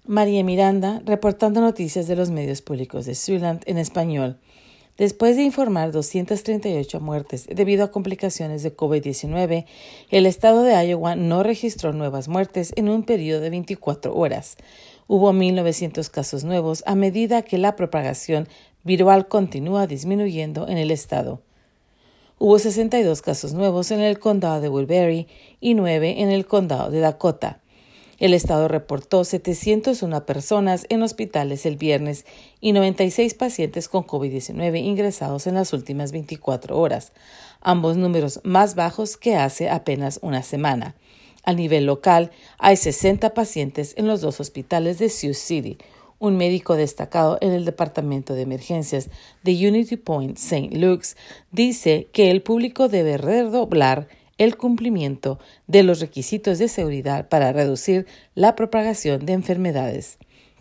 María Miranda, reportando noticias de los medios públicos de Siouxland en español. Después de informar 238 muertes debido a complicaciones de COVID-19, el estado de Iowa no registró nuevas muertes en un periodo de 24 horas. Hubo 1,900 casos nuevos a medida que la propagación viral continúa disminuyendo en el estado. Hubo 62 casos nuevos en el condado de Woodbury y 9 en el condado de Dakota. El estado reportó 701 personas en hospitales el viernes y 96 pacientes con COVID-19 ingresados en las últimas 24 horas, ambos números más bajos que hace apenas una semana. A nivel local, hay 60 pacientes en los dos hospitales de Sioux City. Un médico destacado en el Departamento de Emergencias de Unity Point St. Luke's dice que el público debe redoblar el cumplimiento de los requisitos de seguridad para reducir la propagación de enfermedades.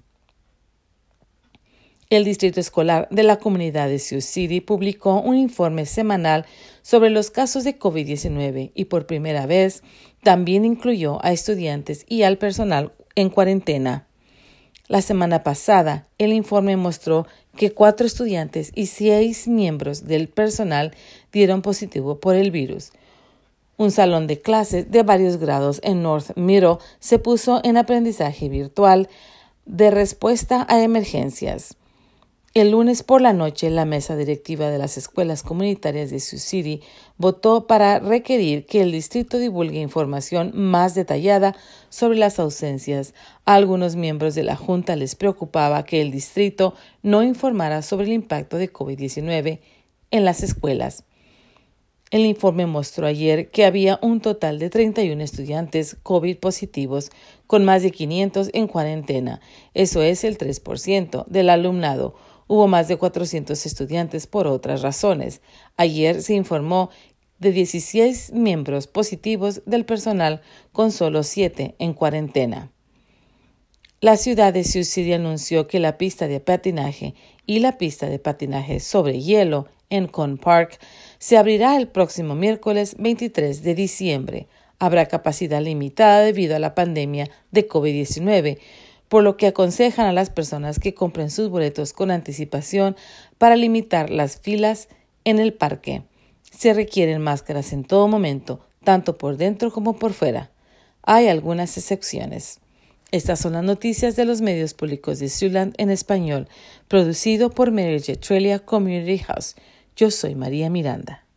El Distrito Escolar de la Comunidad de Sioux City publicó un informe semanal sobre los casos de COVID-19 y por primera vez también incluyó a estudiantes y al personal en cuarentena. La semana pasada, el informe mostró que 4 estudiantes y 6 miembros del personal dieron positivo por el virus. Un salón de clases de varios grados en North Middle se puso en aprendizaje virtual de respuesta a emergencias. El lunes por la noche, la mesa directiva de las escuelas comunitarias de Sioux City votó para requerir que el distrito divulgue información más detallada sobre las ausencias. A algunos miembros de la junta les preocupaba que el distrito no informara sobre el impacto de COVID-19 en las escuelas. El informe mostró ayer que había un total de 31 estudiantes COVID positivos, con más de 500 en cuarentena. Eso es el 3% del alumnado. Hubo más de 400 estudiantes por otras razones. Ayer se informó de 16 miembros positivos del personal, con solo 7 en cuarentena. La ciudad de Sioux City anunció que la pista de patinaje y la pista de patinaje sobre hielo en Cone Park se abrirá el próximo miércoles 23 de diciembre. Habrá capacidad limitada debido a la pandemia de COVID-19, por lo que aconsejan a las personas que compren sus boletos con anticipación para limitar las filas en el parque. Se requieren máscaras en todo momento, tanto por dentro como por fuera. Hay algunas excepciones. Estas son las noticias de los medios públicos de Siouxland en español, producido por Mary J. Trelia Community House. Yo soy María Miranda.